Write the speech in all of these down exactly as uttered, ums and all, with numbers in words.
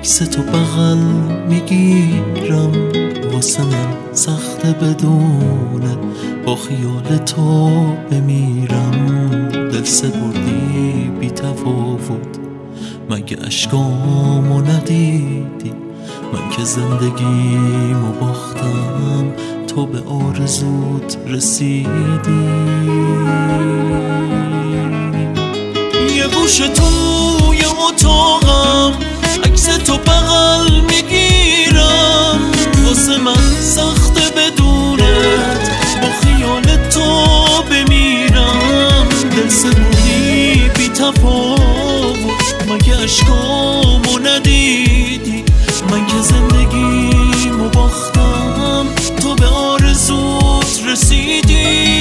عکس تو بغل میگیرم، واسه من سخته بدونه با خیال تو بمیرم. دل سپردی بی تفاوت، مگه اشکامو ندیدی؟ من که زندگیمو باختم، تو به آرزوت رسیدی. یه گوشه توی اتاقم عکس تو بغل میگیرم، واسه من سخته بدونت با خیال تو بمیرم. دل سپردی بی تفاوت، مگه اشکامو ندیدی؟ من که زندگیمو باختم، تو به آرزوت رسیدی.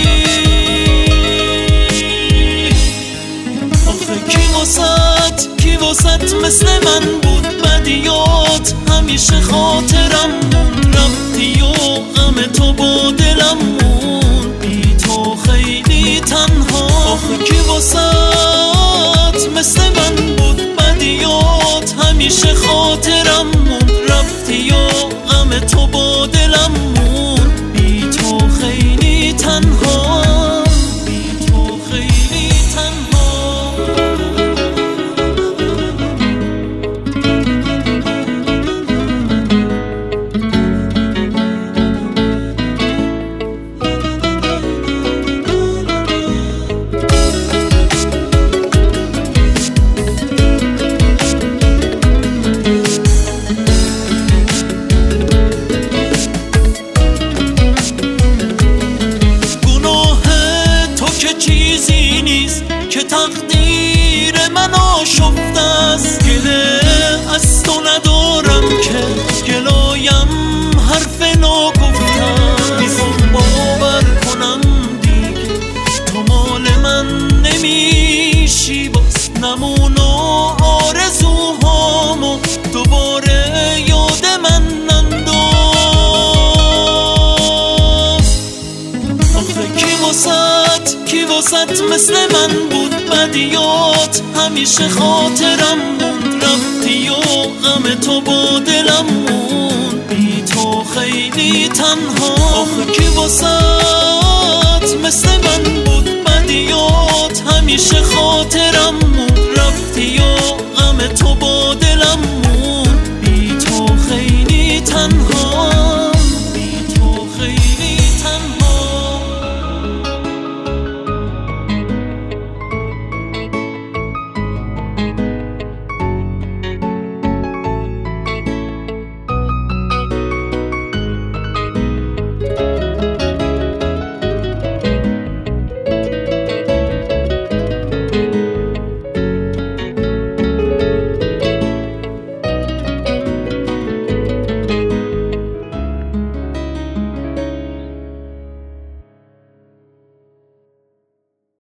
آخه کی واسط کی واسط مثل من بود بدیات؟ همیشه خاطرم مون، رفتی و غم تو با دلم مون، بی تو خیلی تنها. آخه کی واسط مثل من بود بدیات؟ همیشه خاطرم مون، رفتی و غم تو با دلم مون، بی تو خیلی تنها، بی تو خیلی تنها. چیزی نیست که تقدیر من آشفته است، گله از تو ندارم که گلایم حرف ناگفته است. میخوام باور کنم دیگه تو مال من نمیشی، باز نمون و آرزوهامو دوباره یاد من ننداز. آخه کی واسط کی واسط مثل من بود بدیات؟ همیشه خاطرم موند، رفتی و غم تو با دلم موند، بی تو خیلی تنها. آخه کی واسط مثل من بود بدیات؟ همیشه خاطرم موند، رفتی و